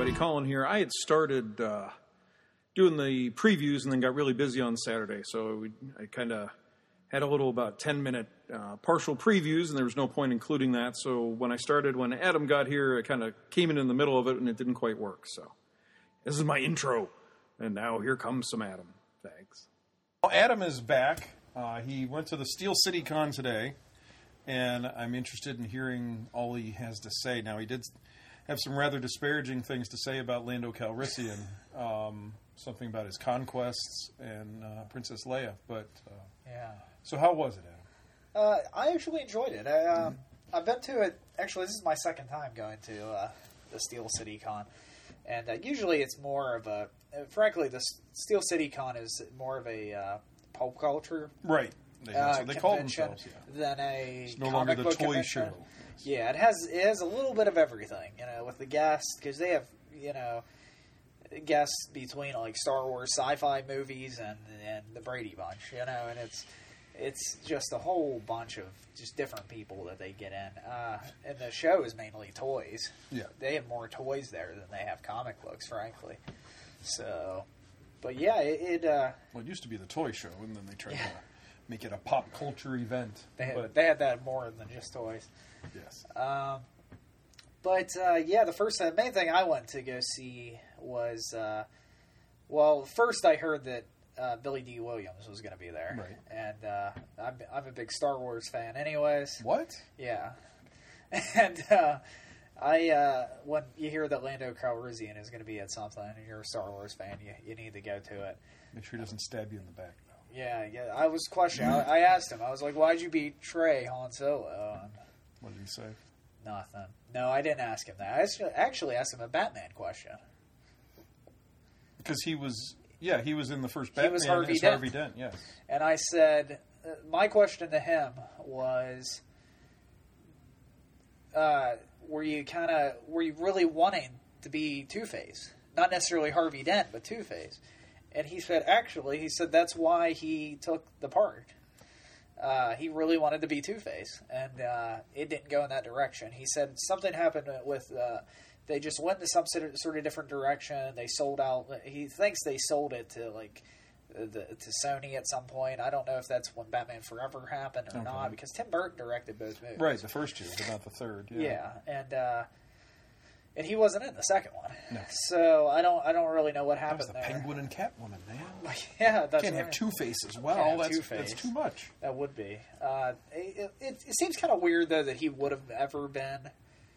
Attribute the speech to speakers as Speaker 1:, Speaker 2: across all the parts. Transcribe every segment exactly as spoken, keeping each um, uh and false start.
Speaker 1: everybody. Colin here. I had started uh, doing the previews and then got really busy on Saturday, so we, I kind of had a little about ten-minute uh, partial previews, and there was no point including that. So when I started, when Adam got here, I kind of came in in the middle of it, and it didn't quite work. So this is my intro, and now here comes some Adam. Thanks.
Speaker 2: Well, Adam is back. Uh, he went to the Steel City Con today, and I'm interested in hearing all he has to say. Now, he did have some rather disparaging things to say about Lando Calrissian, um, something about his conquests and uh, Princess Leia. But uh,
Speaker 3: yeah.
Speaker 2: So how was it, Adam?
Speaker 3: Uh, I actually enjoyed it. I, uh, mm-hmm. I've been to it. Actually, this is my second time going to uh, the Steel City Con, and uh, usually it's more of a. Uh, frankly, the Steel City Con is more of a uh, pulp culture,
Speaker 2: right? They, that's
Speaker 3: uh,
Speaker 2: what they call themselves. Yeah.
Speaker 3: Than a
Speaker 2: it's no
Speaker 3: comic
Speaker 2: longer the
Speaker 3: book
Speaker 2: toy
Speaker 3: convention.
Speaker 2: show.
Speaker 3: Yeah, it has it has a little bit of everything, you know, with the guests, because they have, you know, guests between like Star Wars sci-fi movies and and the Brady Bunch, you know, and it's it's just a whole bunch of just different people that they get in. Uh, and the show is mainly toys.
Speaker 2: Yeah,
Speaker 3: they have more toys there than they have comic books, frankly. So, but yeah, it. it uh,
Speaker 2: well, it used to be the toy show, and then they tried yeah. to make it a pop culture event.
Speaker 3: They had,
Speaker 2: but,
Speaker 3: they had that more than just toys.
Speaker 2: Yes.
Speaker 3: Um, but, uh, yeah, the first the main thing I went to go see was, uh, well, first I heard that uh, Billy Dee Williams was going to be there.
Speaker 2: Right.
Speaker 3: And uh, I'm, I'm a big Star Wars fan anyways.
Speaker 2: What?
Speaker 3: Yeah. And uh, I uh, when you hear that Lando Calrissian is going to be at something and you're a Star Wars fan, you, you need to go to it.
Speaker 2: Make sure he doesn't stab you in the back.
Speaker 3: Yeah, yeah. I was questioning. I, I asked him. I was like, "Why'd you betray Han Solo?" And
Speaker 2: what did he say?
Speaker 3: Nothing. No, I didn't ask him that. I actually, actually asked him a Batman question.
Speaker 2: Because he was, yeah, he was in the first Batman.
Speaker 3: He was Harvey
Speaker 2: as
Speaker 3: Dent.
Speaker 2: Harvey Dent, yes.
Speaker 3: And I said, uh, my question to him was, uh, were you kind of, were you really wanting to be Two-Face? Not necessarily Harvey Dent, but Two-Face. And he said, actually, he said that's why he took the part. Uh, he really wanted to be Two-Face, and uh, it didn't go in that direction. He said something happened with, uh, they just went in some sort of different direction. They sold out. He thinks they sold it to like the, to Sony at some point. I don't know if that's when Batman Forever happened or okay. not, because Tim Burton directed both movies.
Speaker 2: Right, the first two, but not the third. Yeah,
Speaker 3: yeah and. Uh, And he wasn't in the second one,
Speaker 2: no.
Speaker 3: So I don't. I don't really know what happened
Speaker 2: that was the
Speaker 3: there.
Speaker 2: Penguin and Catwoman, man.
Speaker 3: Yeah, that's
Speaker 2: can't
Speaker 3: right.
Speaker 2: have Two-Face as well. That's,
Speaker 3: Two-Face.
Speaker 2: that's too much.
Speaker 3: That would be. Uh, it, it, it seems kind of weird though that he would have ever been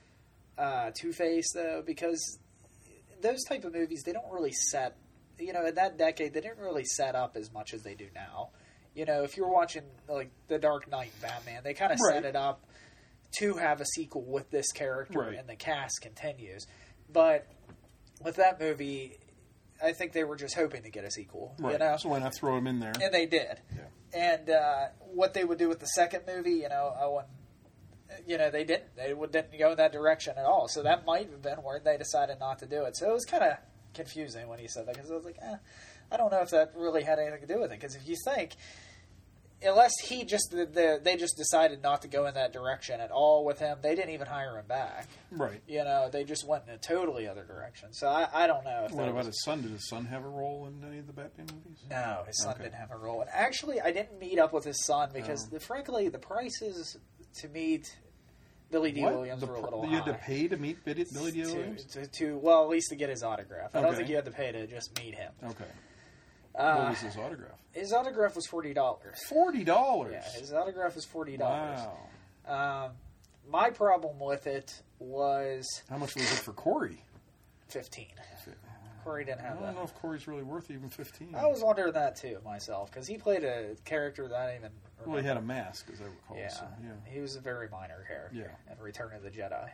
Speaker 3: uh, Two-Face though, because those type of movies they don't really set. You know, in that decade they didn't really set up as much as they do now. You know, if you're watching like The Dark Knight, Batman, they kind of
Speaker 2: right.
Speaker 3: set it up to have a sequel with this character,
Speaker 2: right.
Speaker 3: and the cast continues. But with that movie, I think they were just hoping to get a sequel.
Speaker 2: Right.
Speaker 3: You know?
Speaker 2: So why not throw him in there?
Speaker 3: And they did.
Speaker 2: Yeah.
Speaker 3: And uh, what they would do with the second movie, you know, I wouldn't, you know, they didn't. They didn't go in that direction at all. So that might have been where they decided not to do it. So it was kind of confusing when he said that, because I was like, eh, I don't know if that really had anything to do with it. Because if you think... Unless he just the, the, they just decided not to go in that direction at all with him, they didn't even hire him back.
Speaker 2: Right.
Speaker 3: You know, they just went in a totally other direction. So I, I don't know. If
Speaker 2: what about
Speaker 3: was...
Speaker 2: his son? Did his son have a role in any of the Batman movies?
Speaker 3: No, his son
Speaker 2: okay.
Speaker 3: didn't have a role. And actually, I didn't meet up with his son because,
Speaker 2: oh.
Speaker 3: the, frankly, the prices to meet Billy Dee
Speaker 2: what?
Speaker 3: Williams
Speaker 2: the,
Speaker 3: were a little
Speaker 2: you
Speaker 3: high.
Speaker 2: had to pay to meet Billy, Billy Dee Williams?
Speaker 3: To, to, to, well, at least to get his autograph. I
Speaker 2: okay.
Speaker 3: don't think you had to pay to just meet him.
Speaker 2: Okay.
Speaker 3: Uh,
Speaker 2: what was his autograph?
Speaker 3: His autograph was forty dollars.
Speaker 2: Forty dollars.
Speaker 3: Yeah, his autograph was forty dollars.
Speaker 2: Wow.
Speaker 3: Um, my problem with it was
Speaker 2: how much was it for Corey?
Speaker 3: Fifteen. Corey didn't have that.
Speaker 2: I don't that. know if Corey's really worth even fifteen.
Speaker 3: I was wondering that too myself, because he played a character that I didn't even remember.
Speaker 2: Well, he had a mask, as I recall.
Speaker 3: Yeah,
Speaker 2: so, yeah.
Speaker 3: He was a very minor character.
Speaker 2: Yeah.
Speaker 3: In Return of the Jedi.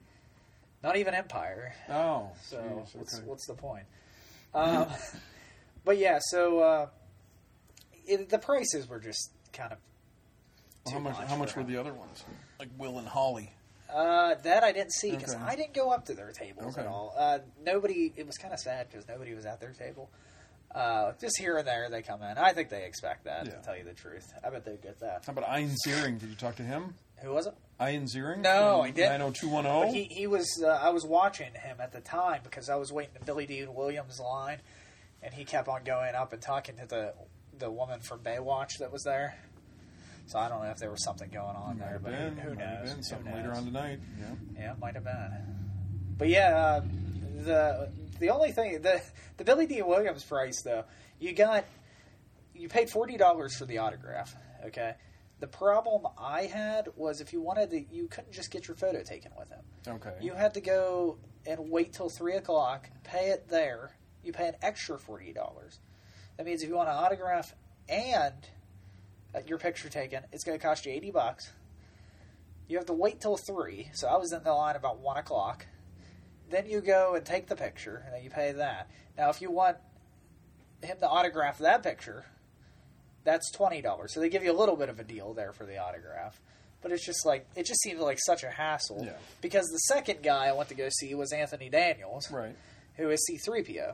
Speaker 3: Not even Empire.
Speaker 2: Oh.
Speaker 3: So
Speaker 2: geez, okay.
Speaker 3: what's, what's the point? Um, but yeah, so uh, it, the prices were just kind of
Speaker 2: well,
Speaker 3: too
Speaker 2: how much?
Speaker 3: much
Speaker 2: How much
Speaker 3: for
Speaker 2: were
Speaker 3: him.
Speaker 2: the other ones? Like Will and Holly.
Speaker 3: Uh, that I didn't see because
Speaker 2: Okay.
Speaker 3: I didn't go up to their tables
Speaker 2: Okay.
Speaker 3: at all. Uh, nobody. It was kind of sad because nobody was at their table. Uh, just here and there they come in. I think they expect that.
Speaker 2: Yeah.
Speaker 3: To tell you the truth, I bet they get that.
Speaker 2: How about Ein Ziering? Did you talk to him?
Speaker 3: Who was it?
Speaker 2: Ian Ziering?
Speaker 3: No, I didn't.
Speaker 2: nine oh two one
Speaker 3: But
Speaker 2: oh?
Speaker 3: he, he was, uh, I was watching him at the time because I was waiting to Billy D. Williams' line, and he kept on going up and talking to the the woman from Baywatch that was there. So I don't know if there was something going on there, but
Speaker 2: been,
Speaker 3: who
Speaker 2: might have
Speaker 3: knows?
Speaker 2: been. Something
Speaker 3: Who
Speaker 2: later
Speaker 3: knows?
Speaker 2: on tonight. Yeah.
Speaker 3: Yeah, it might have been. But yeah, uh, the the only thing the the Billy D. Williams price though, you got you paid forty dollars for the autograph. Okay, the problem I had was if you wanted to, you couldn't just get your photo taken with him.
Speaker 2: Okay.
Speaker 3: You had to go and wait till three o'clock, pay it there. You pay an extra forty dollars. That means if you want an autograph and uh, your picture taken, it's going to cost you eighty bucks. You have to wait till three. So I was in the line about one o'clock. Then you go and take the picture, and then you pay that. Now, if you want him to autograph that picture, that's twenty dollars. So they give you a little bit of a deal there for the autograph. But it's just like, it just seemed like such a hassle.
Speaker 2: Yeah.
Speaker 3: Because the second guy I went to go see was Anthony Daniels,
Speaker 2: Right.
Speaker 3: who is C three P O.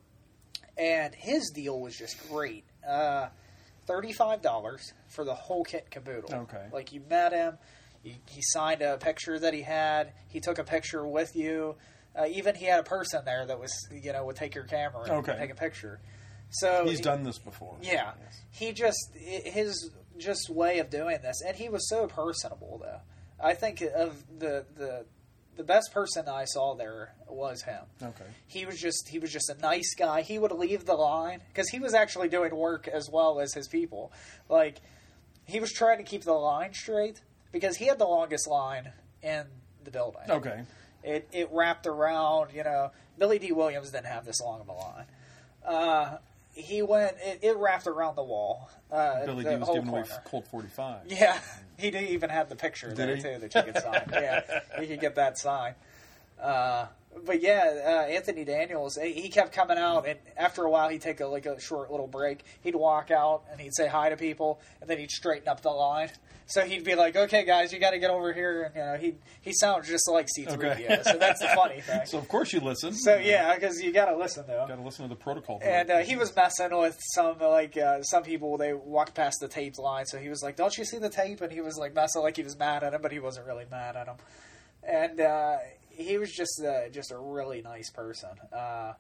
Speaker 3: And his deal was just great. Uh, thirty-five dollars for the whole kit and caboodle.
Speaker 2: Okay.
Speaker 3: Like, you met him, he, he signed a picture that he had, he took a picture with you. Uh, even he had a person there that was, you know, would take your camera and
Speaker 2: Okay.
Speaker 3: take a picture. So
Speaker 2: He's
Speaker 3: he-
Speaker 2: done this before.
Speaker 3: Yeah.
Speaker 2: Yes.
Speaker 3: He just, i- his just way of doing this, and he was so personable, though. I think of the, the, the best person I saw there was him.
Speaker 2: Okay.
Speaker 3: He was just he was just a nice guy. He would leave the line because he was actually doing work as well as his people. Like, he was trying to keep the line straight because he had the longest line in the building.
Speaker 2: Okay.
Speaker 3: It it wrapped around. You know, Billy D. Williams didn't have this long of a line. Uh, he went. It, it wrapped around the wall. Uh,
Speaker 2: Billy
Speaker 3: the
Speaker 2: D was
Speaker 3: whole
Speaker 2: giving away
Speaker 3: corner.
Speaker 2: Colt forty-five.
Speaker 3: Yeah, he didn't even have the picture
Speaker 2: Did
Speaker 3: there
Speaker 2: he?
Speaker 3: too that you could sign. Yeah, you could get that sign. Uh, but yeah, uh, Anthony Daniels, he he kept coming out, and after a while, he'd take a like a short little break. He'd walk out and he'd say hi to people, and then he'd straighten up the line. So he'd be like, "Okay, guys, you got to get over here." And you know, he he sounds just like C three P O.
Speaker 2: Okay.
Speaker 3: So that's the funny thing.
Speaker 2: So of course you listen.
Speaker 3: So yeah, because you got to listen to him.
Speaker 2: Got to listen to the protocol.
Speaker 3: And uh, he was messing with some like uh, some people. They walked past the taped line, so he was like, "Don't you see the tape?" And he was like messing like he was mad at him, but he wasn't really mad at him. And uh, he was just uh, just a really nice person. Uh,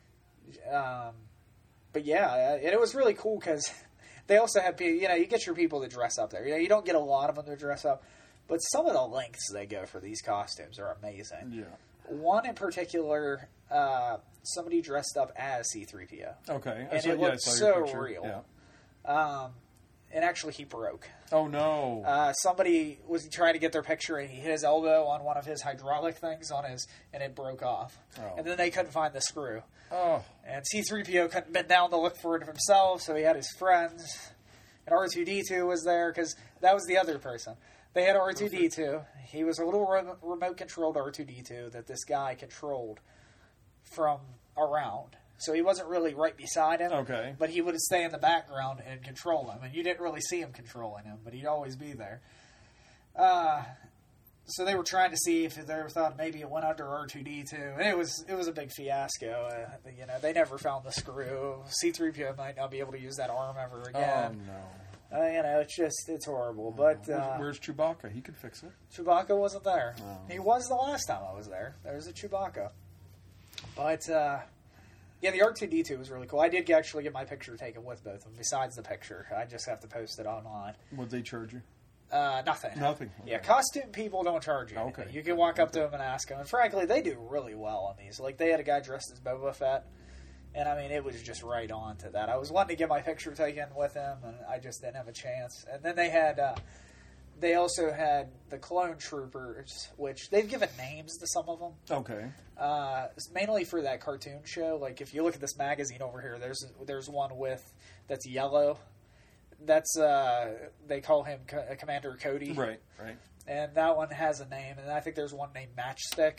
Speaker 3: um, but yeah, and it was really cool because they also had people. You know, you get your people to dress up there. You know, you don't get a lot of them to dress up, but some of the lengths they go for these costumes are amazing.
Speaker 2: Yeah.
Speaker 3: One in particular, uh, somebody dressed up as C three P O.
Speaker 2: Okay. I
Speaker 3: And
Speaker 2: saw,
Speaker 3: it
Speaker 2: yeah, I
Speaker 3: looked
Speaker 2: saw
Speaker 3: so
Speaker 2: your picture.
Speaker 3: real.
Speaker 2: Yeah.
Speaker 3: Um, and actually, he broke.
Speaker 2: Oh no.
Speaker 3: Uh, somebody was trying to get their picture, and he hit his elbow on one of his hydraulic things on his, and it broke off.
Speaker 2: Oh.
Speaker 3: And then they couldn't find the screw.
Speaker 2: oh.
Speaker 3: And C three P O couldn't bend down to look for it himself, so he had his friends. And R two D two was there, because that was the other person. They had R two D two. He was a little rem- remote-controlled R two D two that this guy controlled from around. So he wasn't really right beside him.
Speaker 2: Okay.
Speaker 3: But he would stay in the background and control him. And you didn't really see him controlling him, but he'd always be there. Uh, so they were trying to see if they thought maybe it went under R two D two. And it was it was a big fiasco. Uh, you know, they never found the screw. C three P O might not be able to use that arm ever
Speaker 2: Oh
Speaker 3: again.
Speaker 2: no.
Speaker 3: Uh, you know, it's just, it's horrible. But uh,
Speaker 2: Where's, where's Chewbacca? He could fix it.
Speaker 3: Chewbacca wasn't there.
Speaker 2: Oh.
Speaker 3: He was the last time I was there. There was a Chewbacca. But, uh, yeah, the R two D two was really cool. I did actually get my picture taken with both of them, besides the picture. I just have to post it online.
Speaker 2: Would they charge you?
Speaker 3: Uh, nothing.
Speaker 2: Nothing.
Speaker 3: Yeah,
Speaker 2: Okay.
Speaker 3: costume people don't charge you anything.
Speaker 2: Okay.
Speaker 3: You can walk up to them and ask them. And frankly, they do really well on these. Like, they had a guy dressed as Boba Fett. And, I mean, it was just right on to that. I was wanting to get my picture taken with him, and I just didn't have a chance. And then they had, uh, they also had the clone troopers, which they've given names to some of them.
Speaker 2: Okay.
Speaker 3: Uh, mainly for that cartoon show. Like, if you look at this magazine over here, there's there's one with, that's yellow. That's, uh, they call him Co- Commander Cody.
Speaker 2: Right, right.
Speaker 3: And that one has a name, and I think there's one named Matchstick.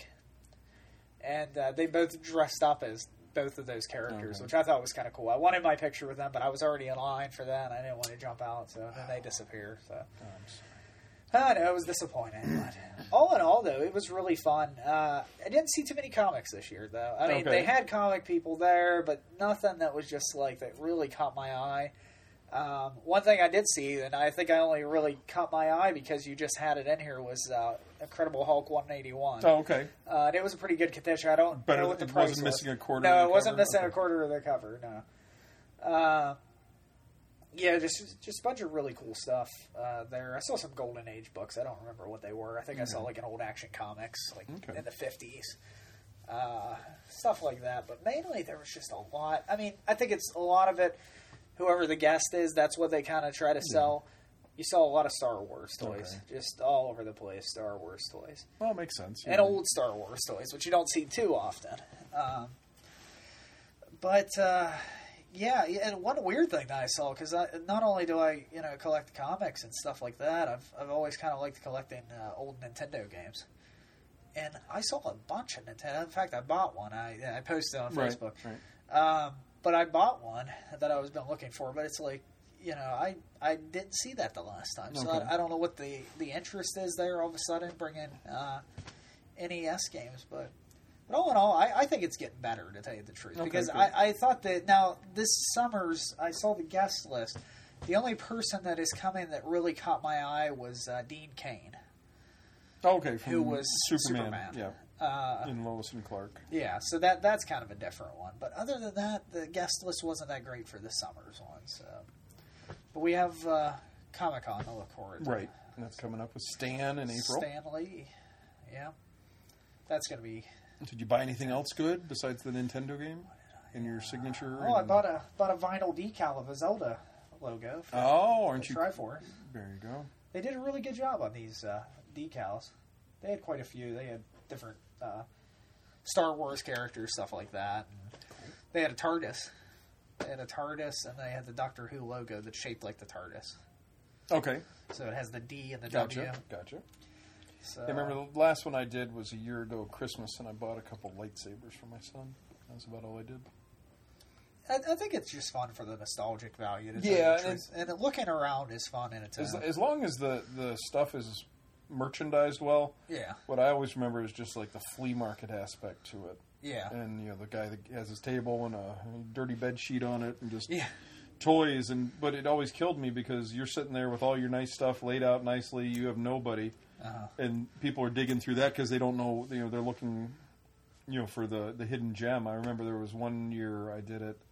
Speaker 3: And uh, they both dressed up as both of those characters,
Speaker 2: Okay.
Speaker 3: which I thought was kind of cool. I wanted my picture with them, but I was already in line for that, and I didn't want to jump out, so then they disappear. So
Speaker 2: Oh, I'm sorry.
Speaker 3: I know, it was disappointing. But all in all, though, it was really fun. Uh, I didn't see too many comics this year, though. I mean,
Speaker 2: Okay.
Speaker 3: they had comic people there, but nothing that was just like, that really caught my eye. Um, one thing I did see, and I think I only really caught my eye because you just had it in here, was uh, Incredible Hulk one eighty-one.
Speaker 2: Oh, okay.
Speaker 3: Uh, and it was a pretty good condition. I don't
Speaker 2: Better
Speaker 3: know what the
Speaker 2: it
Speaker 3: price
Speaker 2: wasn't
Speaker 3: was.
Speaker 2: missing a quarter
Speaker 3: No,
Speaker 2: of
Speaker 3: it
Speaker 2: the
Speaker 3: wasn't
Speaker 2: cover?
Speaker 3: missing
Speaker 2: Okay.
Speaker 3: a quarter of the cover. No. Uh, yeah, just just a bunch of really cool stuff uh, there. I saw some Golden Age books. I don't remember what they were. I think I saw like an old Action Comics, like
Speaker 2: Okay.
Speaker 3: in the fifties. Uh, stuff like that. But mainly there was just a lot. I mean, I think it's a lot of it. Whoever the guest is, that's what they kind of try to sell. You saw a lot of Star Wars toys,
Speaker 2: Okay.
Speaker 3: just all over the place. Star Wars toys
Speaker 2: Well, it makes sense.
Speaker 3: and
Speaker 2: yeah.
Speaker 3: old Star Wars toys, which you don't see too often. Um, but uh, yeah, yeah, and one weird thing that I saw, because not only do I you know collect comics and stuff like that, I've I've always kind of liked collecting uh, old Nintendo games. And I saw a bunch of Nintendo. In fact, I bought one. I I posted it on
Speaker 2: Right,
Speaker 3: Facebook.
Speaker 2: right.
Speaker 3: Um, but I bought one that I was been looking for. But it's like, you know, I, I didn't see that the last time. So
Speaker 2: Okay.
Speaker 3: I, I don't know what the, the interest is there all of a sudden bringing uh, N E S games. But, but all in all, I, I think it's getting better, to tell you the truth.
Speaker 2: Okay,
Speaker 3: because
Speaker 2: good.
Speaker 3: I, I thought that, now, this summer's, I saw the guest list. The only person that is coming that really caught my eye was uh, Dean Cain,
Speaker 2: Oh, okay. From
Speaker 3: who was
Speaker 2: Superman.
Speaker 3: Superman.
Speaker 2: Yeah.
Speaker 3: Uh,
Speaker 2: In Lois and Clark.
Speaker 3: Yeah, so that that's kind of a different one. But other than that, the guest list wasn't that great for this summer's one. So, but we have uh, Comic Con to look forward to.
Speaker 2: Right. And that's coming up with Stan in April.
Speaker 3: Stan Lee. Yeah, that's going to be.
Speaker 2: Did you buy anything else good besides the Nintendo game in your signature?
Speaker 3: Oh, I
Speaker 2: and-
Speaker 3: bought a bought a vinyl decal of a Zelda logo. For
Speaker 2: Oh, aren't you?
Speaker 3: Triforce.
Speaker 2: There you go.
Speaker 3: They did a really good job on these uh, decals. They had quite a few. They had different uh, Star Wars characters, stuff like that. And they had a TARDIS. They had a TARDIS, and they had the Doctor Who logo that's shaped like the TARDIS.
Speaker 2: Okay.
Speaker 3: So it has the D and the
Speaker 2: Gotcha.
Speaker 3: W.
Speaker 2: Gotcha.
Speaker 3: So,
Speaker 2: I remember the last one I did was a year ago Christmas, and I bought a couple lightsabers for my son. That's about all I did.
Speaker 3: I, I think it's just fun for the nostalgic value. To tell
Speaker 2: Yeah,
Speaker 3: you the truth. and looking around is fun in its
Speaker 2: As,
Speaker 3: own.
Speaker 2: as long as the, the stuff is merchandised well,
Speaker 3: Yeah,
Speaker 2: what I always remember is just like the flea market aspect to it.
Speaker 3: yeah,
Speaker 2: And, you know, the guy that has his table and a dirty bed sheet on it and just
Speaker 3: yeah.
Speaker 2: toys. And But it always killed me because you're sitting there with all your nice stuff laid out nicely. You have nobody.
Speaker 3: Uh-huh.
Speaker 2: And people are digging through that because they don't know, you know, they're looking, you know, for the, the hidden gem. I remember there was one year I did it.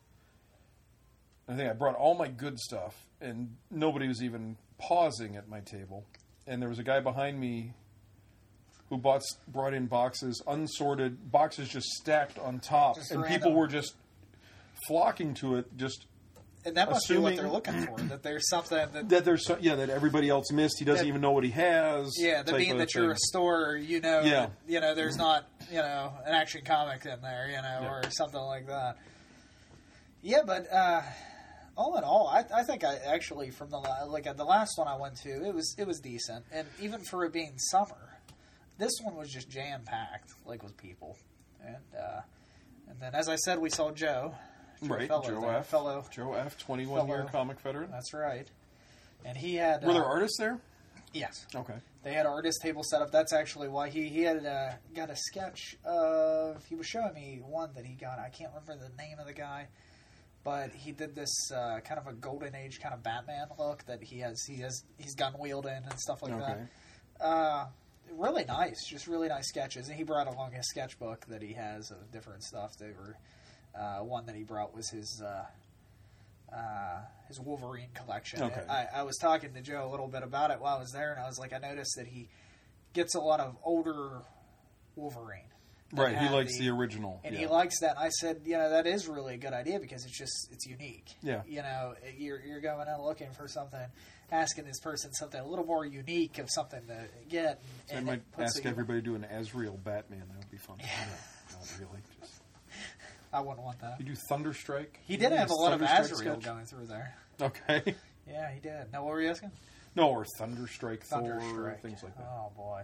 Speaker 2: I think I brought all my good stuff, and nobody was even pausing at my table. And there was a guy behind me who bought brought in boxes, unsorted boxes, just stacked on top,
Speaker 3: Just
Speaker 2: and
Speaker 3: random.
Speaker 2: people were just flocking to it, just
Speaker 3: And that must be what they're
Speaker 2: assuming-
Speaker 3: looking for. That there's something that.
Speaker 2: that there's so, yeah that everybody else missed. He doesn't
Speaker 3: That-
Speaker 2: even know what he has.
Speaker 3: Yeah, that
Speaker 2: type
Speaker 3: being
Speaker 2: of
Speaker 3: that you're
Speaker 2: thing.
Speaker 3: a store, you know,
Speaker 2: Yeah.
Speaker 3: that, you know, there's not, you know, an action comic in there, you know,
Speaker 2: Yeah.
Speaker 3: or something like that. Yeah, but uh, all in all, I, I think I actually from the la- like uh, the last one I went to, it was it was decent, and even for it being summer, this one was just jam packed, like with people, and uh, and then as I said, we saw Joe, Joe
Speaker 2: right,
Speaker 3: Fellow
Speaker 2: Joe
Speaker 3: there,
Speaker 2: F.
Speaker 3: fellow.
Speaker 2: Joe F. twenty-one year
Speaker 3: fellow-
Speaker 2: comic veteran.
Speaker 3: That's right, and he had
Speaker 2: Were there
Speaker 3: uh,
Speaker 2: artists there?
Speaker 3: yes.
Speaker 2: Okay.
Speaker 3: They had an artist table set up. That's actually why he he had uh, got a sketch of. He was showing me one that he got. I can't remember the name of the guy, but he did this uh, kind of a golden age kind of Batman look that he has. He has he's gun wielding and stuff like
Speaker 2: Okay.
Speaker 3: that. Uh, really nice, just really nice sketches. And he brought along his sketchbook that he has of different stuff. They were uh, one that he brought was his. Uh, Uh, his Wolverine collection.
Speaker 2: Okay.
Speaker 3: I, I was talking to Joe a little bit about it while I was there, and I was like, I noticed that he gets a lot of older Wolverine. that
Speaker 2: Right, he
Speaker 3: have
Speaker 2: likes the, original.
Speaker 3: and
Speaker 2: yeah.
Speaker 3: he likes that. And I said, you know, that is really a good idea because it's just it's unique.
Speaker 2: Yeah.
Speaker 3: You know, you're you're going out looking for something, asking this person something a little more unique of something to get.
Speaker 2: So I
Speaker 3: and
Speaker 2: might
Speaker 3: it puts
Speaker 2: ask
Speaker 3: it-
Speaker 2: everybody to do an Azrael Batman. That would be fun. No, not really. Just,
Speaker 3: I wouldn't want that.
Speaker 2: you do Thunderstrike?
Speaker 3: He did have a lot of
Speaker 2: Thunderstrike
Speaker 3: Azrael
Speaker 2: sketch?
Speaker 3: going through there.
Speaker 2: Okay.
Speaker 3: Yeah, he did. Now, what were you asking?
Speaker 2: No, or Thunderstrike, Thor,
Speaker 3: Thunderstrike.
Speaker 2: things like that.
Speaker 3: Oh boy.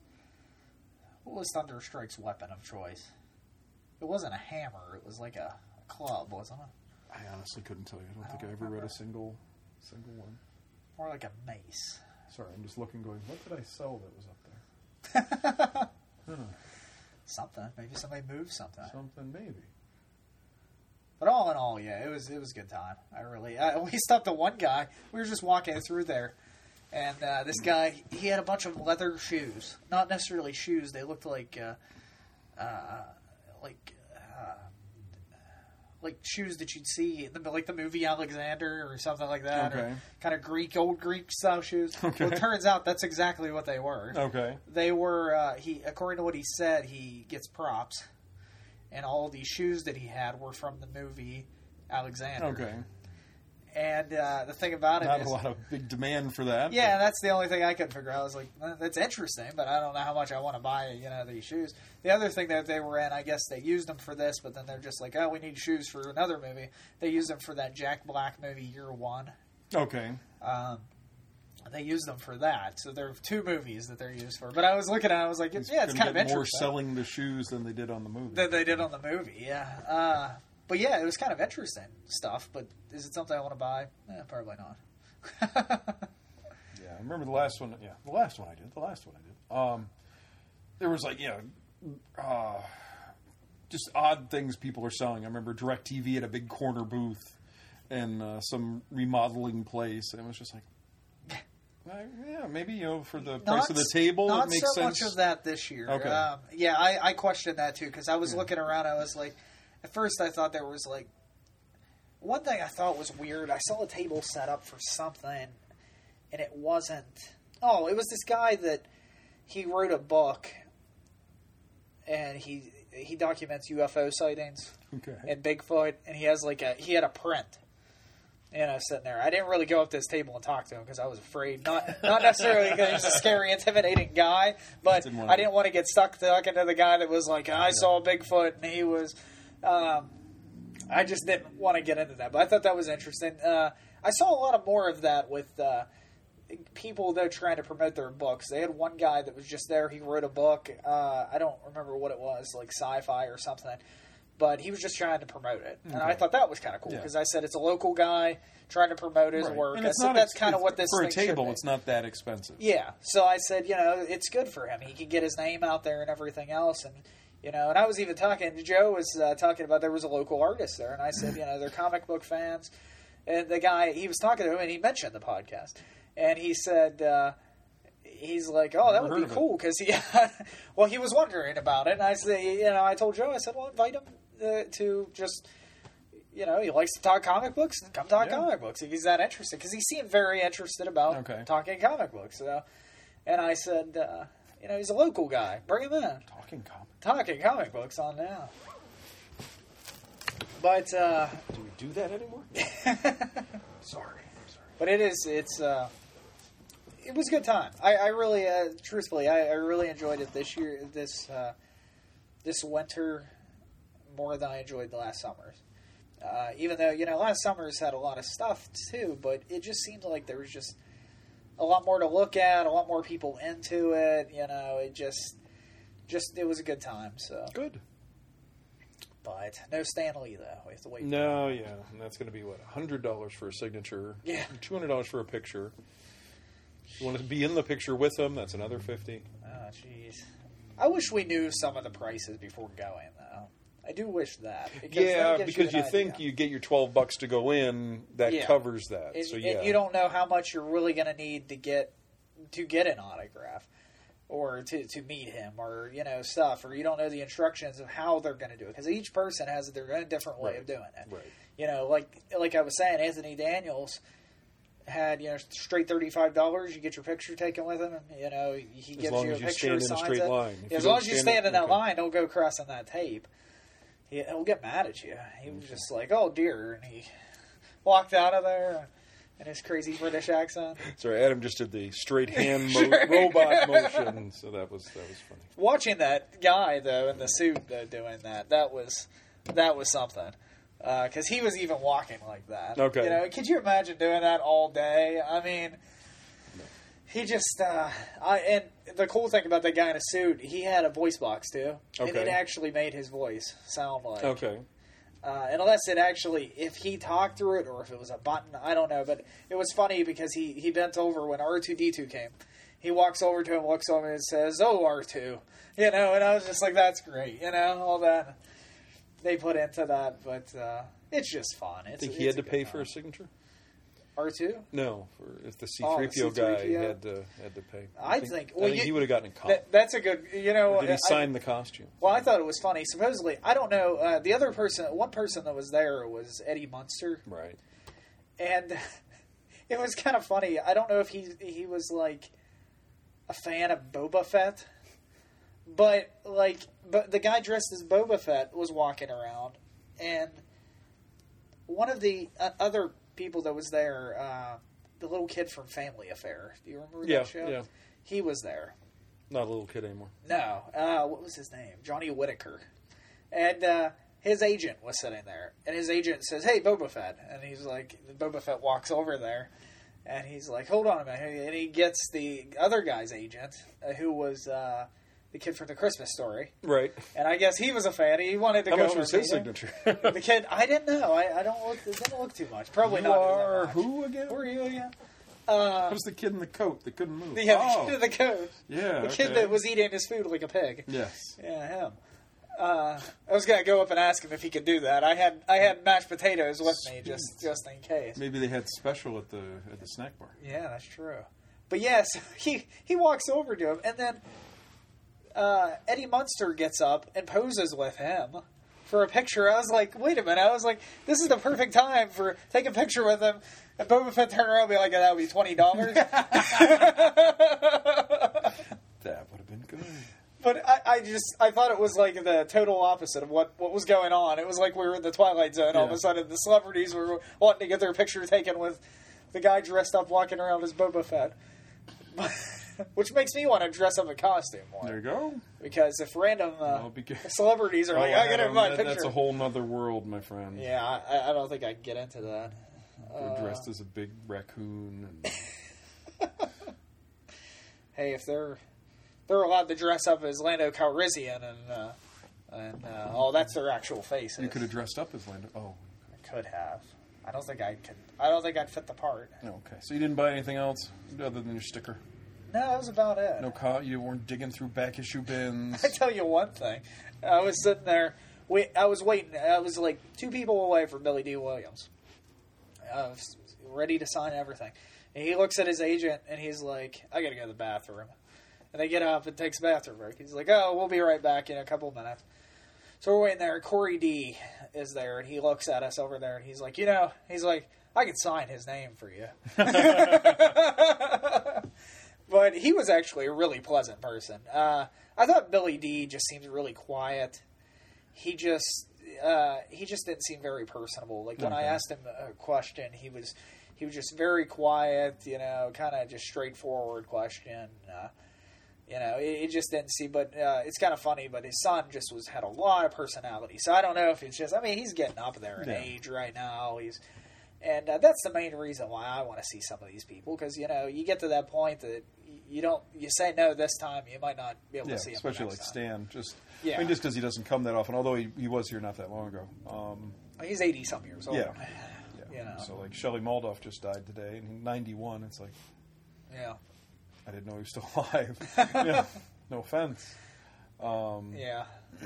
Speaker 3: What was Thunderstrike's weapon of choice? It wasn't a hammer. It was like a, a club, wasn't it?
Speaker 2: I honestly couldn't tell you. I don't
Speaker 3: I
Speaker 2: think
Speaker 3: don't
Speaker 2: I ever read
Speaker 3: remember.
Speaker 2: a single, single one.
Speaker 3: More like a mace.
Speaker 2: Sorry, I'm just looking, going, what did I sell that was up there? Huh,
Speaker 3: Something. Maybe somebody moved something.
Speaker 2: something maybe.
Speaker 3: But all in in all, yeah, it was it was a good time. I really, I, we stopped at one guy. We were just walking through there, and uh, this guy, he had a bunch of leather shoes. Not necessarily shoes; they looked like, uh, uh, like, uh, like shoes that you'd see in the, like the movie Alexander or something like that,
Speaker 2: Okay.
Speaker 3: or kind of Greek, old Greek style shoes.
Speaker 2: Okay.
Speaker 3: Well, it turns out that's exactly what they were.
Speaker 2: Okay.
Speaker 3: They were. Uh, he, according to what he said, he gets props. And all these shoes that he had were from the movie Alexander.
Speaker 2: Okay.
Speaker 3: And uh, the thing about it
Speaker 2: Not
Speaker 3: is,
Speaker 2: a lot of big demand for that.
Speaker 3: yeah, that's the only thing I couldn't figure out. I was like, eh, that's interesting, but I don't know how much I want to buy, you know, these shoes. The other thing that they were in, I guess they used them for this, but then they're just like, oh, we need shoes for another movie. They used them for that Jack Black movie, Year One.
Speaker 2: Okay.
Speaker 3: Um, they used them for that. So there are two movies that they're used for. But I was looking at it, I was like, yeah, it's
Speaker 2: Gonna
Speaker 3: kind
Speaker 2: get
Speaker 3: of interesting.
Speaker 2: more selling the shoes than they did on the movie.
Speaker 3: That they did on the movie, yeah. Uh, but yeah, it was kind of interesting stuff. But is it something I want to buy? Eh, probably not.
Speaker 2: Yeah, I remember the last one. Yeah, the last one I did. The last one I did. Um, there was like, yeah, uh, just odd things people are selling. I remember DirecTV had a big corner booth and uh, some remodeling place, and it was just like, uh, yeah, maybe, you know, for the price
Speaker 3: Not
Speaker 2: of the table,
Speaker 3: Not
Speaker 2: it makes
Speaker 3: so
Speaker 2: sense.
Speaker 3: much of that this year.
Speaker 2: Okay.
Speaker 3: Um, yeah, I, I questioned that too because I was looking around. I was like, at first I thought there was like one thing I thought was weird. I saw a table set up for something, and it wasn't. Oh, it was this guy that he wrote a book, and he he documents U F O sightings
Speaker 2: Okay.
Speaker 3: and Bigfoot, and he has like a he had a print. You know, sitting there. I didn't really go up to this table and talk to him because I was afraid. Not not necessarily because he's a scary, intimidating guy, but
Speaker 2: Didn't wanna-
Speaker 3: I didn't want to get stuck talking to the guy that was like, I saw Bigfoot, and he was... Um, I just didn't want to get into that, but I thought that was interesting. Uh, I saw a lot of more of that with uh, people that are trying to promote their books. They had one guy that was just there. He wrote a book. Uh, I don't remember what it was, like sci-fi or something. But he was just trying to promote it. And I
Speaker 2: Okay.
Speaker 3: thought that was kind of cool
Speaker 2: Yeah.
Speaker 3: because I said it's a local guy trying to promote his
Speaker 2: Right.
Speaker 3: work.
Speaker 2: And
Speaker 3: I
Speaker 2: it's
Speaker 3: said
Speaker 2: not
Speaker 3: that's
Speaker 2: ex-
Speaker 3: kind of
Speaker 2: it's-
Speaker 3: what this
Speaker 2: for a
Speaker 3: thing should
Speaker 2: table.
Speaker 3: be.
Speaker 2: It's not that expensive.
Speaker 3: Yeah. So I said, you know, it's good for him. He can get his name out there and everything else. And, you know, and I was even talking, Joe was uh, talking about there was a local artist there. And I said, you know, they're comic book fans. And the guy, he was talking to him and he mentioned the podcast. And he said, uh, he's like, oh, that
Speaker 2: Never
Speaker 3: would
Speaker 2: heard
Speaker 3: be
Speaker 2: of
Speaker 3: cool. Because, he, well, he was wondering about it. And I said, you know, I told Joe, I said, well, invite him uh, to just... You know, he likes to talk comic books. Come talk
Speaker 2: Yeah.
Speaker 3: comic books if he's that interested. Because he seemed very interested about
Speaker 2: Okay.
Speaker 3: talking comic books. So, and I said, uh, you know, he's a local guy. Bring him in.
Speaker 2: Talking comic.
Speaker 3: Talking comic books on now. But, uh,
Speaker 2: Do we do that anymore? Sorry. I'm sorry.
Speaker 3: but it is, it's, uh, it was a good time. I, I really, uh, truthfully, I, I really enjoyed it this year, this, uh, this winter more than I enjoyed the last summers. Uh, even though, you know, last summer's had a lot of stuff too, but it just seemed like there was just a lot more to look at, a lot more people into it. You know, it just, just it was a good time. So,
Speaker 2: Good.
Speaker 3: but no Stan Lee though. We have to wait.
Speaker 2: No, yeah, and that's going to be what a hundred dollars for a signature.
Speaker 3: Yeah.
Speaker 2: two hundred dollars for a picture. If you want to be in the picture with them, that's another fifty.
Speaker 3: Oh, jeez. I wish we knew some of the prices before going though. I do wish that. Because
Speaker 2: Yeah,
Speaker 3: that gives
Speaker 2: because
Speaker 3: you,
Speaker 2: you
Speaker 3: an
Speaker 2: think
Speaker 3: idea.
Speaker 2: you get your twelve bucks to go in, that
Speaker 3: Yeah.
Speaker 2: covers that.
Speaker 3: And,
Speaker 2: so
Speaker 3: and
Speaker 2: yeah,
Speaker 3: you don't know how much you're really going to need to get to get an autograph, or to, to meet him, or you know stuff, or you don't know the instructions of how they're going to do it because each person has their own different way
Speaker 2: Right.
Speaker 3: of doing it.
Speaker 2: Right.
Speaker 3: You know, like like I was saying, Anthony Daniels had you know straight thirty five dollars. You get your picture taken with him, and you know he
Speaker 2: As
Speaker 3: gives
Speaker 2: long
Speaker 3: you a
Speaker 2: as you
Speaker 3: picture.
Speaker 2: stand in a
Speaker 3: signs
Speaker 2: straight
Speaker 3: it.
Speaker 2: line. If
Speaker 3: Yeah, as
Speaker 2: you
Speaker 3: long
Speaker 2: don't
Speaker 3: as you
Speaker 2: stand in-
Speaker 3: stand in that
Speaker 2: okay.
Speaker 3: line, don't go crossing that tape. He, he'll get mad at you. He was just like, "Oh dear," and he walked out of there in his crazy British accent.
Speaker 2: Sorry, Adam just did the straight hand mo-
Speaker 3: Sure.
Speaker 2: robot motion, so that was that was funny.
Speaker 3: Watching that guy though in the suit though doing that, that was that was something. Because he was even walking like that.
Speaker 2: Okay.
Speaker 3: You know, could you imagine doing that all day? I mean, he just. Uh, I and the cool thing about that guy in a suit, he had a voice box too, and
Speaker 2: Okay.
Speaker 3: it actually made his voice sound like.
Speaker 2: Okay.
Speaker 3: Uh, and unless it actually, if he talked through it or if it was a button, I don't know. But it was funny because he, he bent over when R two D two came. He walks over to him, looks over, and says, "Oh, R two," you know. And I was just like, "That's great," you know, all that they put into that. But uh, It's just fun. It's,
Speaker 2: Think
Speaker 3: it's
Speaker 2: he had
Speaker 3: a
Speaker 2: to pay
Speaker 3: good
Speaker 2: for a
Speaker 3: time.
Speaker 2: signature?
Speaker 3: R two?
Speaker 2: No, for if the C
Speaker 3: Oh,
Speaker 2: three PO guy
Speaker 3: C three P O?
Speaker 2: had to had to pay.
Speaker 3: I think-
Speaker 2: I
Speaker 3: well,
Speaker 2: think
Speaker 3: you-
Speaker 2: he would have gotten a comp.
Speaker 3: That, that's a good. You know,
Speaker 2: Or did he
Speaker 3: I-
Speaker 2: sign the costume?
Speaker 3: Well, I thought it was funny. Supposedly, I don't know. Uh, the other person, one person that was there was Eddie Munster,
Speaker 2: Right.
Speaker 3: and it was kind of funny. I don't know if he he was like a fan of Boba Fett, but like, but the guy dressed as Boba Fett was walking around, and one of the uh, other people that was there, uh, the little kid from Family Affair. Do you remember
Speaker 2: Yeah,
Speaker 3: that show?
Speaker 2: yeah.
Speaker 3: He was there.
Speaker 2: Not a little kid anymore.
Speaker 3: No, uh, what was his name? Johnny Whitaker. And uh, his agent was sitting there, and his agent says, "Hey, Boba Fett," and he's like, Boba Fett walks over there, and he's like, "Hold on a minute," and he gets the other guy's agent, uh, who was uh, the kid from the Christmas Story,
Speaker 2: Right.
Speaker 3: and I guess he was a fan. He wanted to
Speaker 2: How
Speaker 3: go
Speaker 2: much
Speaker 3: over
Speaker 2: was
Speaker 3: and
Speaker 2: his
Speaker 3: meet him.
Speaker 2: signature?
Speaker 3: The kid, I didn't know. I, I don't look. It didn't look too much. Probably
Speaker 2: You
Speaker 3: not.
Speaker 2: are
Speaker 3: that much.
Speaker 2: who again?
Speaker 3: Who are you again?
Speaker 2: That was the kid in the coat that couldn't move.
Speaker 3: Yeah,
Speaker 2: oh.
Speaker 3: the kid in the coat.
Speaker 2: Yeah,
Speaker 3: The kid
Speaker 2: okay.
Speaker 3: that was eating his food like a pig.
Speaker 2: Yes.
Speaker 3: Yeah, him. Uh, I was gonna go up and ask him if he could do that. I had I had mashed potatoes with me just just in case.
Speaker 2: Maybe they had special at the at the snack bar.
Speaker 3: Yeah, that's true. But yes, he he walks over to him, and then uh, Eddie Munster gets up and poses with him for a picture. I was like, wait a minute. I was like, this is the perfect time for take a picture with him. And Boba Fett turned around and be like, that would be twenty dollars.
Speaker 2: That would have been good.
Speaker 3: But I, I just I thought it was like the total opposite of what, what was going on. It was like we were in the Twilight Zone. All of
Speaker 2: Yeah.
Speaker 3: a sudden, the celebrities were wanting to get their picture taken with the guy dressed up walking around as Boba Fett, which makes me want to dress up in costume more.
Speaker 2: There you go.
Speaker 3: Because if random uh,
Speaker 2: I'll be good.
Speaker 3: celebrities are like,
Speaker 2: Oh,
Speaker 3: I gotta have my
Speaker 2: that-
Speaker 3: picture.
Speaker 2: That's a whole nother world, my friend.
Speaker 3: Yeah, I, I don't think I can get into that.
Speaker 2: They're
Speaker 3: Uh,
Speaker 2: dressed as a big raccoon. And
Speaker 3: Hey, if they're they're allowed to dress up as Lando Calrissian and uh, and uh, oh, that's their actual faces.
Speaker 2: you could have dressed up as Lando. Oh,
Speaker 3: I could have. I don't think I could. I don't think I'd fit the part.
Speaker 2: okay. So you didn't buy anything else other than your sticker?
Speaker 3: No, that was about it.
Speaker 2: No, co- you weren't digging through back issue bins.
Speaker 3: I tell you one thing. I was sitting there. Wait, I was waiting. I was like two people away from Billy D. Williams. I was ready to sign everything. And he looks at his agent and he's like, I got to go to the bathroom. And they get up and takes a bathroom break. He's like, oh, we'll be right back in a couple minutes. So we're waiting there. Corey D is there, and he looks at us over there, and he's like, you know, he's like, I could sign his name for you. But he was actually a really pleasant person. Uh, I thought Billy D just seemed really quiet. He just uh, he just didn't seem very personable. Like when I
Speaker 2: Okay.
Speaker 3: asked him a question, he was he was just very quiet. You know, kind of just straightforward question. Uh, You know, it, it just didn't see, but uh, it's kind of funny. But his son just was had a lot of personality. So I don't know if it's just. I mean, he's getting up there in
Speaker 2: Yeah.
Speaker 3: age right now. He's, and uh, that's the main reason why I want to see some of these people, because you know you get to that point that you don't. You say no this time, you might not be able
Speaker 2: Yeah,
Speaker 3: to see him.
Speaker 2: especially
Speaker 3: next
Speaker 2: like
Speaker 3: time.
Speaker 2: Stan. Just
Speaker 3: Yeah.
Speaker 2: I mean, just because he doesn't come that often. Although he, he was here not that long ago. Um,
Speaker 3: He's eighty some years old.
Speaker 2: yeah.
Speaker 3: You know.
Speaker 2: So like Shelley Maldoff just died today, and he's ninety-one. It's like
Speaker 3: Yeah.
Speaker 2: I didn't know he was still alive. Yeah. No offense. Um,
Speaker 3: Yeah.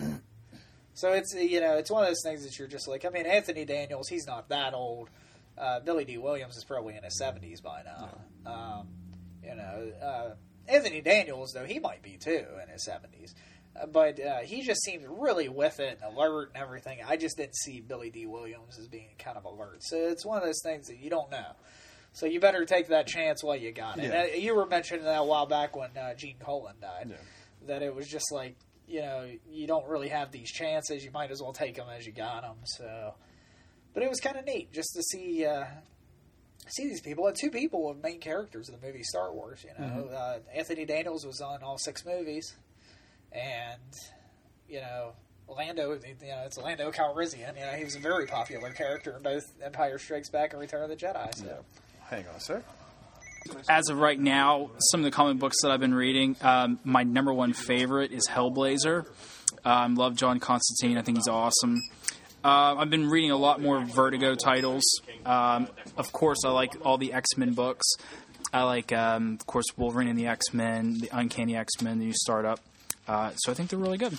Speaker 3: So it's you know it's one of those things that you're just like, I mean, Anthony Daniels, he's not that old. Uh, Billy D. Williams is probably in his seventies by now. Um, you know, uh, Anthony Daniels though he might be too in his seventies, uh, but uh, he just seemed really with it and alert and everything. I just didn't see Billy D. Williams as being kind of alert. So it's one of those things that you don't know. So you better take that chance while you got it.
Speaker 2: Yeah.
Speaker 3: Uh, you were mentioning that a while back when uh, Gene Colan died.
Speaker 2: Yeah.
Speaker 3: That it was just like, you know, you don't really have these chances. You might as well take them as you got them. So, but it was kind of neat just to see uh, see these people. And two people of main characters in the movie Star Wars. You know,
Speaker 2: Mm-hmm.
Speaker 3: uh, Anthony Daniels was on all six movies, and you know, Lando. You know, it's Lando Calrissian. You know, he was a very popular character in both Empire Strikes Back and Return of the Jedi. So.
Speaker 2: Yeah. Hang on a sec.
Speaker 4: As of right now, some of the comic books that I've been reading, um, my number one favorite is Hellblazer. I um, love John Constantine. I think he's awesome. Uh, I've been reading a lot more Vertigo titles. Um, of course, I like all the X-Men books. I like, um, of course, Wolverine and the X-Men, the Uncanny X-Men, the new startup. Uh, so I think they're really good.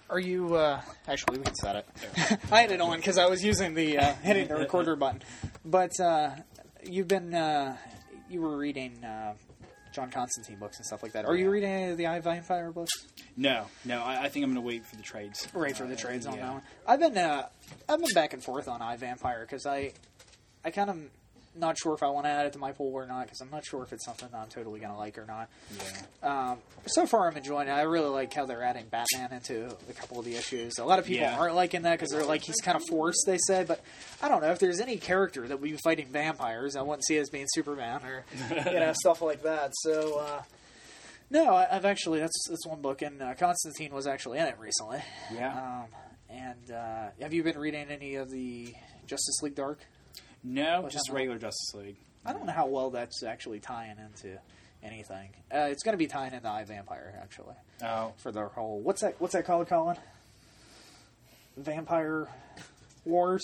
Speaker 3: Are you, uh, actually, we can set it. I had it on because I was using the, uh, hitting the recorder button. But, uh, you've been, uh, you were reading, uh, John Constantine books and stuff like that. Are you reading any of the I, Vampire books?
Speaker 4: No, no, I, I think I'm going to wait for the trades.
Speaker 3: Wait for the trades on
Speaker 4: yeah.
Speaker 3: that one. I've been, uh, I've been back and forth on I, Vampire because I, I kind of not sure if I want to add it to my pool or not because I'm not sure if it's something that I'm totally going to like or not.
Speaker 4: Yeah.
Speaker 3: Um, so far, I'm enjoying it. I really like how they're adding Batman into a couple of the issues. A lot of people
Speaker 4: Yeah.
Speaker 3: aren't liking that because they're like, he's kind of forced, they say. But I don't know. If there's any character that would be fighting vampires, I wouldn't see it as being Superman or you know stuff like that. So, uh, no, I, I've actually, that's that's one book. And uh, Constantine was actually in it recently.
Speaker 4: Yeah.
Speaker 3: Um, and uh, have you been reading any of the Justice League Dark?
Speaker 4: No,
Speaker 3: What's
Speaker 4: just
Speaker 3: that?
Speaker 4: regular Justice League.
Speaker 3: I don't know how well that's actually tying into anything. Uh, it's going to be tying into I, Vampire, actually.
Speaker 4: Oh.
Speaker 3: For the whole... What's that What's that called, Colin? Vampire Wars?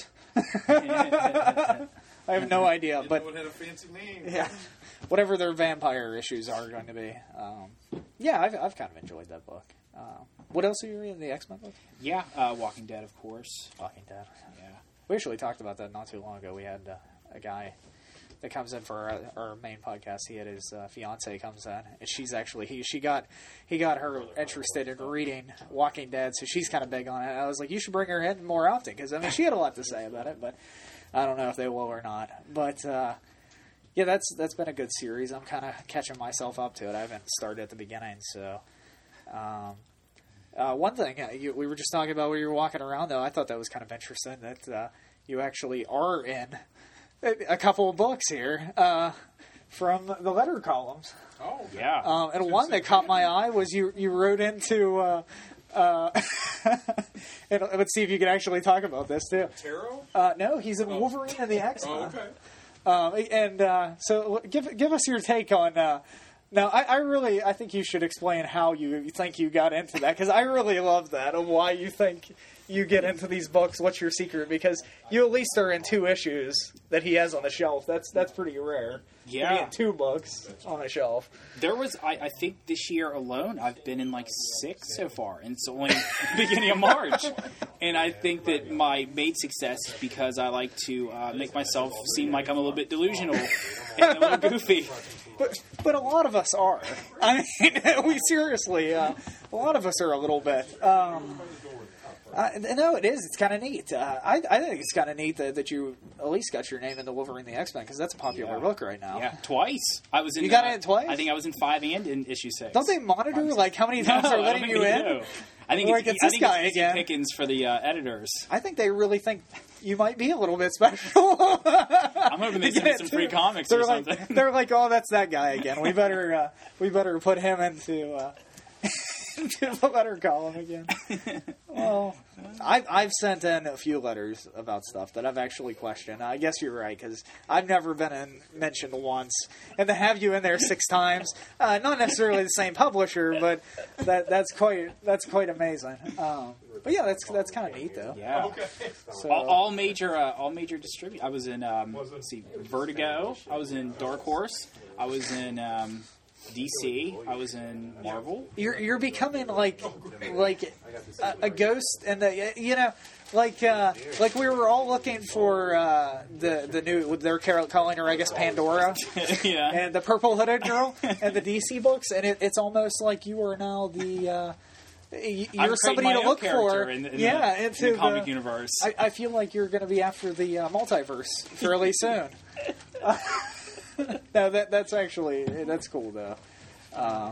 Speaker 3: I have no idea, but...
Speaker 1: It had a fancy name.
Speaker 3: Yeah. Whatever their vampire issues are going to be. Um, yeah, I've, I've kind of enjoyed that book. Uh, what else are you reading? The X-Men book?
Speaker 4: Yeah, uh, Walking Dead, of course.
Speaker 3: Walking Dead.
Speaker 4: Yeah.
Speaker 3: We actually talked about that not too long ago. We had uh, a guy that comes in for our, our main podcast. He had his uh, fiance comes in, and she's actually he she got he got her interested in reading Walking Dead, so she's kind of big on it. I was like, you should bring her in more often because I mean she had a lot to say about it, but I don't know if they will or not. But uh, yeah, that's that's been a good series. I'm kind of catching myself up to it. I haven't started at the beginning, so. Um, Uh, one thing uh, you, we were just talking about when you were walking around, though, I thought that was kind of interesting that uh, you actually are in a, a couple of books here uh, from the letter columns.
Speaker 1: Oh,
Speaker 4: Yeah.
Speaker 3: Um, and one that caught my eye was you, you wrote into. Uh, uh, and let's see if you can actually talk about this too.
Speaker 1: Tarot?
Speaker 3: Uh, no, he's in Wolverine and the X-Men.
Speaker 1: Oh, okay.
Speaker 3: Um, and uh, so, give give us your take on. Uh, now, I, I really, I think you should explain how you think you got into that because I really love that of why you think you get into these books. What's your secret? Because you at least are in two issues that he has on the shelf. That's that's pretty rare.
Speaker 4: Yeah.
Speaker 3: To be in two books on a shelf.
Speaker 4: There was, I, I think this year alone, I've been in like six so far, and it's only the beginning of March. And I think that my main success is because I like to uh, make myself seem like I'm a little bit delusional and a little goofy.
Speaker 3: But but a lot of us are. I mean, we seriously, uh, a lot of us are a little bit. Um, Uh, no, it is. It's kind of neat. Uh, I, I think it's kind of neat that, that you at least got your name in the Wolverine the X-Men because that's a popular
Speaker 4: Yeah.
Speaker 3: book right now.
Speaker 4: Yeah, twice. I was in.
Speaker 3: You got
Speaker 4: uh,
Speaker 3: it in twice?
Speaker 4: I think I was in five and in issue six.
Speaker 3: Don't they monitor like how many times
Speaker 4: No,
Speaker 3: they're
Speaker 4: I
Speaker 3: letting
Speaker 4: don't
Speaker 3: you
Speaker 4: think
Speaker 3: in?
Speaker 4: they do. I think
Speaker 3: Like,
Speaker 4: it's,
Speaker 3: it's
Speaker 4: I
Speaker 3: this
Speaker 4: think
Speaker 3: guy
Speaker 4: it's easy
Speaker 3: again.
Speaker 4: pickings for the uh, editors.
Speaker 3: I think they really think you might be a little bit special.
Speaker 4: I'm hoping they
Speaker 3: To
Speaker 4: send
Speaker 3: get
Speaker 4: some
Speaker 3: it,
Speaker 4: free
Speaker 3: too.
Speaker 4: comics
Speaker 3: they're
Speaker 4: or
Speaker 3: like,
Speaker 4: something.
Speaker 3: They're like, oh, that's that guy again. We better uh, we better put him into. Uh, into the letter column again. Well, I've, I've sent in a few letters about stuff that I've actually questioned. I guess you're right, because I've never been in, mentioned once. And to have you in there six times, uh, not necessarily the same publisher, but that that's quite that's quite amazing. Um, but yeah, that's that's kind of neat, though.
Speaker 4: Yeah.
Speaker 3: So,
Speaker 4: All, all major, uh, all major distributors. I was in, um, let's see, Vertigo. I was in Dark Horse. I was in um, D C. I was in Marvel.
Speaker 3: You're you're becoming like like a, a ghost, and the, you know, like uh, like we were all looking for uh, the the new they're calling her I guess Pandora,
Speaker 4: Yeah.
Speaker 3: and the purple hooded girl, and the D C books, and it, it's almost like you are now the. Uh, y-
Speaker 4: I'm
Speaker 3: you're
Speaker 4: creating
Speaker 3: somebody
Speaker 4: my
Speaker 3: to
Speaker 4: own
Speaker 3: look
Speaker 4: character
Speaker 3: for,
Speaker 4: in, in
Speaker 3: yeah,
Speaker 4: the,
Speaker 3: into
Speaker 4: in the comic
Speaker 3: the-
Speaker 4: universe.
Speaker 3: I, I feel like you're going to be after the uh, multiverse fairly soon. Uh, no, that that's actually that's cool though. Uh,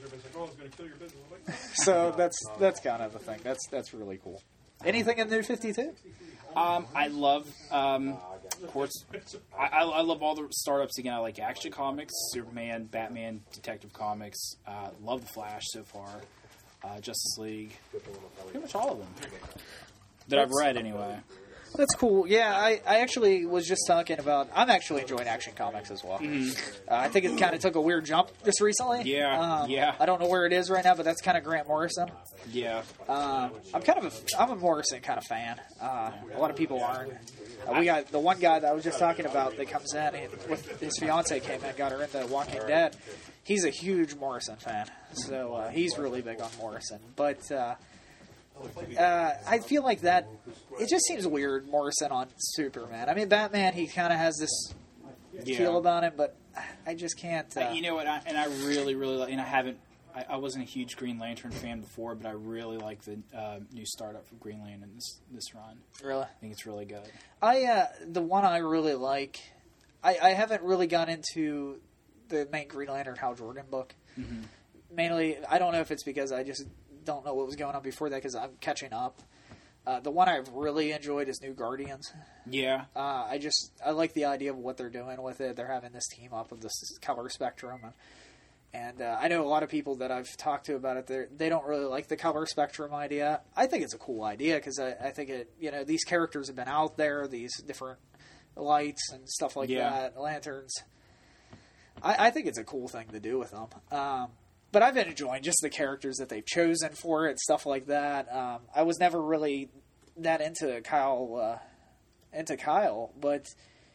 Speaker 3: so that's that's kind of the thing. That's that's really cool. Anything in New fifty-two?
Speaker 4: Um, I love, um, of course, I, I I love all the startups again. I like Action Comics, Superman, Batman, Detective Comics. Uh, love the Flash so far. Uh, Justice League, pretty much all of them that I've read anyway.
Speaker 3: That's cool. Yeah, I, I actually was just talking about. I'm actually enjoying Action Comics as well. Uh, I think it kind of took a weird jump just recently.
Speaker 4: Yeah,
Speaker 3: Um,
Speaker 4: yeah.
Speaker 3: I don't know where it is right now, but that's kind of Grant Morrison.
Speaker 4: Yeah,
Speaker 3: Um, I'm kind of a I'm a Morrison kind of fan. Uh, a lot of people aren't. Uh, we got the one guy that I was just talking about that comes in and with his fiance came in and got her into Walking Dead. He's a huge Morrison fan, so uh, he's really big on Morrison. But uh, uh, I feel like that. It just seems weird, Morrison on Superman. I mean, Batman, he kind of has this
Speaker 4: Yeah.
Speaker 3: feel about him, but I just can't. Uh,
Speaker 4: Uh, you know what? I, and I really, really like. And I haven't. I, I wasn't a huge Green Lantern fan before, but I really like the uh, new startup for Green Lantern this this run.
Speaker 3: really,
Speaker 4: I think it's really good.
Speaker 3: I uh, the one I really like. I, I haven't really got into the main Green Lantern Hal Jordan book.
Speaker 4: Mm-hmm.
Speaker 3: Mainly, I don't know if it's because I just don't know what was going on before that because I'm catching up. Uh, the one I've really enjoyed is New Guardians.
Speaker 4: Yeah.
Speaker 3: Uh, I just I like the idea of what they're doing with it. They're having this team up of this color spectrum, and, and uh, I know a lot of people that I've talked to about it. They they don't really like the color spectrum idea. I think it's a cool idea because I, I think it you know these characters have been out there, these different lights and stuff like
Speaker 4: Yeah.
Speaker 3: that, lanterns. I, I think it's a cool thing to do with them. Um, but I've been enjoying just the characters that they've chosen for it, stuff like that. Um, I was never really that into Kyle, uh, into Kyle, but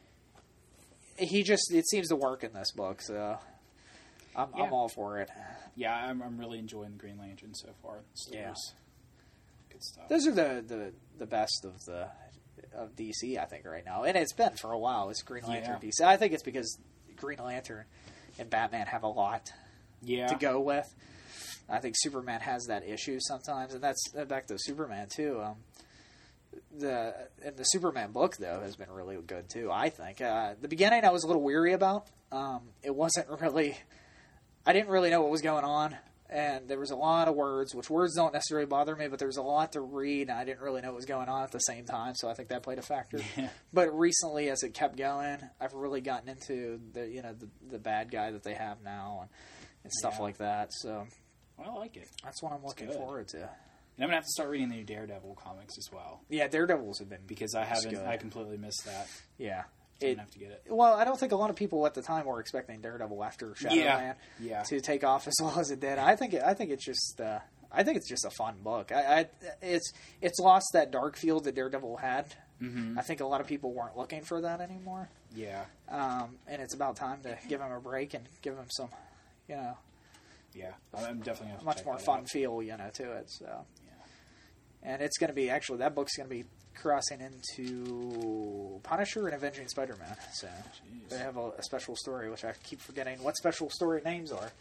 Speaker 3: he just it seems to work in this book, so I'm,
Speaker 4: Yeah.
Speaker 3: I'm all for it.
Speaker 4: Yeah, I'm, I'm really enjoying the Green Lantern so far. The
Speaker 3: Yeah.
Speaker 4: stories. Good stuff.
Speaker 3: Those are the, the, the best of the of D C, I think, right now, and it's been for a while. It's Green Lantern
Speaker 4: Yeah.
Speaker 3: D C. I think it's because Green Lantern and Batman have a lot
Speaker 4: yeah.
Speaker 3: to go with. I think Superman has that issue sometimes, and that's back to Superman too. Um, the and the Superman book though has been really good too. I think uh, the beginning I was a little weary about. Um, it wasn't really. I didn't really know what was going on, and there was a lot of words, which words don't necessarily bother me, but there was a lot to read, and I didn't really know what was going on at the same time. So I think that played a factor.
Speaker 4: Yeah.
Speaker 3: But recently, as it kept going, I've really gotten into the you know the, the bad guy that they have now and, and stuff
Speaker 4: Yeah.
Speaker 3: like that. So
Speaker 4: Well, I like it.
Speaker 3: that's what I'm looking
Speaker 4: good.
Speaker 3: forward to.
Speaker 4: And I'm gonna have to start reading the new Daredevil comics as well
Speaker 3: Yeah, Daredevils have been
Speaker 4: because I haven't.
Speaker 3: good.
Speaker 4: I completely missed that.
Speaker 3: yeah.
Speaker 4: I'm
Speaker 3: It,
Speaker 4: gonna have to get it.
Speaker 3: well, I don't think a lot of people at the time were expecting Daredevil after Shadowman
Speaker 4: Yeah. Yeah.
Speaker 3: to take off as well as it did. I think it, I think it's just uh, I think it's just a fun book. I, I it's it's lost that dark feel that Daredevil had.
Speaker 4: Mm-hmm.
Speaker 3: I think a lot of people weren't looking for that anymore,
Speaker 4: Yeah.
Speaker 3: um, and it's about time to give him a break and give him some, you know,
Speaker 4: Yeah. I'm definitely gonna have to
Speaker 3: much
Speaker 4: check
Speaker 3: more
Speaker 4: that
Speaker 3: fun
Speaker 4: out.
Speaker 3: feel, you know, to it. So,
Speaker 4: Yeah.
Speaker 3: and it's going to be actually that book's going to be crossing into Punisher and Avenging Spider-Man. So
Speaker 4: Jeez.
Speaker 3: they have a, a special story, which I keep forgetting what special story names are.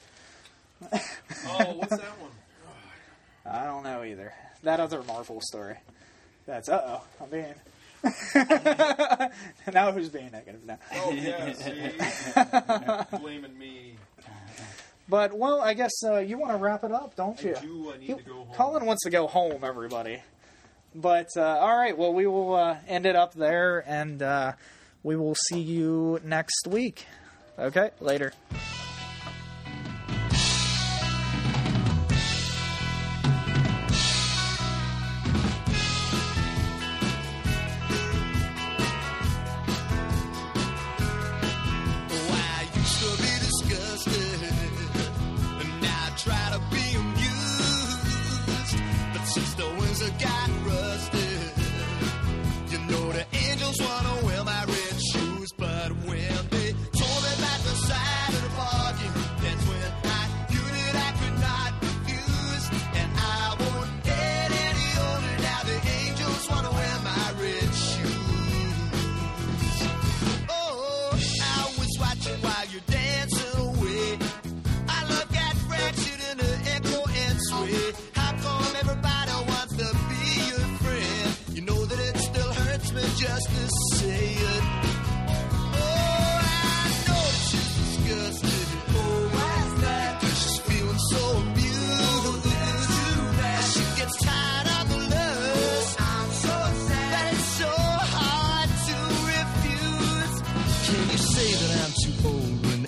Speaker 2: Oh, what's that one?
Speaker 3: I don't know either. That other Marvel story. That's uh oh. I'm being. Now who's being negative now?
Speaker 2: Oh, yeah, see? Blaming me.
Speaker 3: But well, I guess uh, you want to wrap it up, don't you?
Speaker 2: I do. I need
Speaker 3: He-
Speaker 2: to go home.
Speaker 3: Colin wants to go home, everybody. But uh, all right, well, we will uh, end it up there, and uh, we will see you next week. Okay, later.
Speaker 5: Oh, I used to be disgusted, and now I try to be amused. But since the wings have got rusted, you know the angels wanna wear my red shoes. But when they told me about the side of the bargain, that's when I knew that I could not refuse. And I won't get any older now. The angels wanna wear my red shoes. Oh, I was watching while you're dancing away. I love got fractured in the echo and sway. How come everybody wants to be your friend? You know that it still hurts me just to say it. Oh, I know that she's disgusted. Oh, why's that? 'Cause she's feeling so abused. And she gets tired of the lust. I'm so sad that it's so hard to refuse. Can you say that I'm too old when